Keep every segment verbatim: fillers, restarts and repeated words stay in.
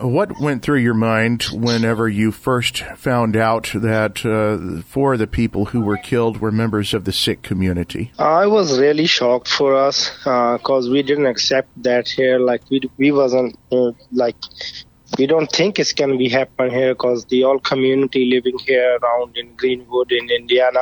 What went through your mind whenever you first found out that uh, four of the people who were killed were members of the Sikh community? I was really shocked for us because uh, we didn't accept that here. Like we we wasn't uh, like we don't think it's gonna be happen here because the all community living here around in Greenwood in Indiana,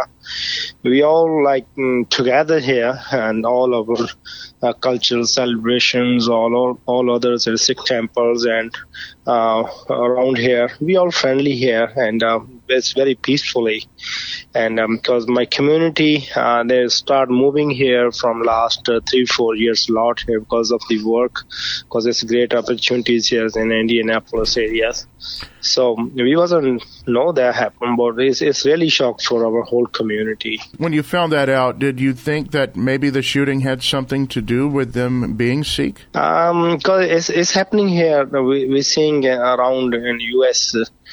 we all like mm, together here, and all of our uh, cultural celebrations, all all, all others are Sikh temples and uh, around here, we all friendly here, and uh, it's very peacefully. And because um, my community, uh, they start moving here from last uh, three, four years a lot here because of the work, because it's great opportunities here in Indianapolis areas. So we wasn't know that happened, but it's, it's really shocked for our whole community. When you found that out, did you think that maybe the shooting had something to do with them being Sikh? Um, because it's, it's happening here. We, we're seeing around in U S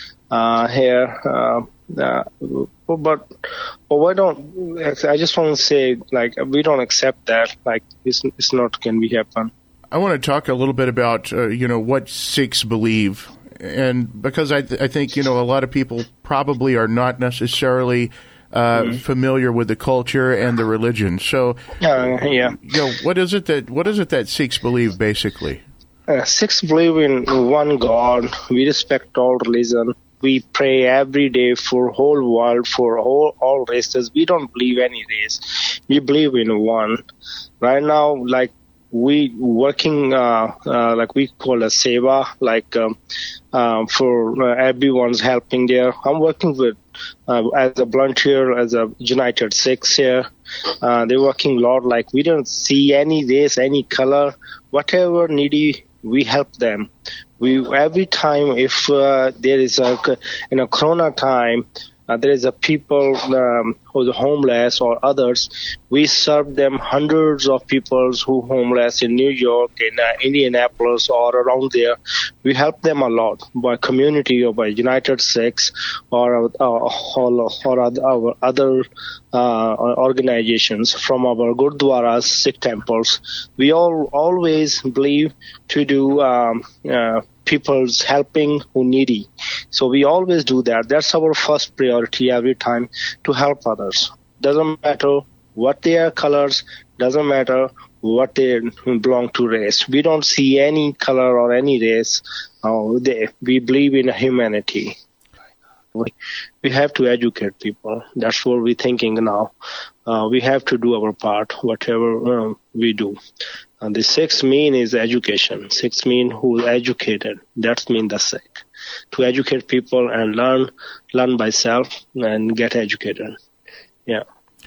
uh, here. Uh, uh, but, but why don't, I just want to say, like, we don't accept that. Like, it's, it's not can be happen. I want to talk a little bit about, uh, you know, what Sikhs believe. And because I, th- I think, you know, a lot of people probably are not necessarily uh, mm. familiar with the culture and the religion. So, uh, yeah, you know, what is it that what is it that Sikhs believe basically? Uh, Sikhs believe in one God. We respect all religion. We pray every day for whole world, for all, all races. We don't believe any race. We believe in one. Right now, like, we working uh, uh, like we call a seva, like um, uh, for uh, everyone's helping there. I'm working with uh, as a volunteer as a United Sikhs here. Uh, they're working a lot. Like we don't see any race, any color, whatever needy, we help them. We every time if uh, there is a in a Corona time. Uh, there is a people um, who's homeless or others. We serve them hundreds of people who homeless in New York, in uh, Indianapolis, or around there. We help them a lot by community or by United Sikhs or uh, or, or our other uh, organizations from our gurdwaras, Sikh temples. We all always believe to do um, uh, people's helping who needy. So we always do that. That's our first priority every time, to help others. Doesn't matter what their colors, doesn't matter what they belong to race. We don't see any color or any race. Uh, they, we believe in humanity. We, we have to educate people. That's what we're thinking now. Uh, we have to do our part, whatever uh, we do. And the sixth mean is education. Sixth mean who is educated. That's mean the Sikh. To educate people and learn, learn by self and get educated. Yeah.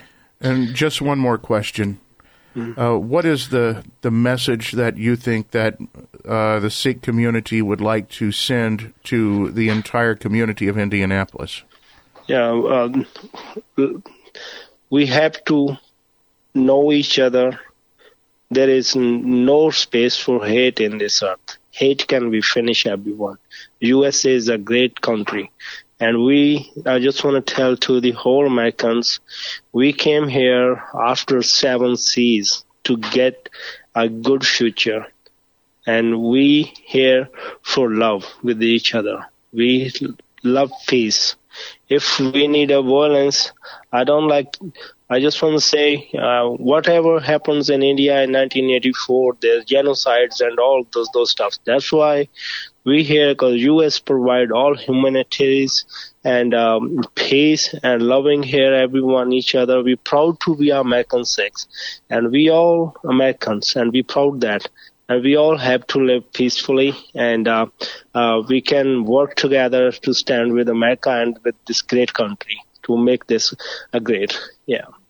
And just one more question. Mm-hmm. Uh, what is the, the message that you think that uh, the Sikh community would like to send to the entire community of Indianapolis? Yeah, um, we have to know each other. There is no space for hate in this earth. Hate can be finished, everyone. U S A is a great country. And we, I just want to tell to the whole Americans, we came here after seven seas to get a good future. And we here for love with each other. We love peace. If we need a violence, I don't like, I just want to say, uh, whatever happens in India in nineteen eighty-four, there's genocides and all those those stuff. That's why we here, because U S provide all humanitarians and um, peace and loving here, everyone, each other. We're proud to be American Sikhs, and we all Americans, and we proud that. And we all have to live peacefully, and uh, uh, we can work together to stand with America and with this great country to make this a great, yeah.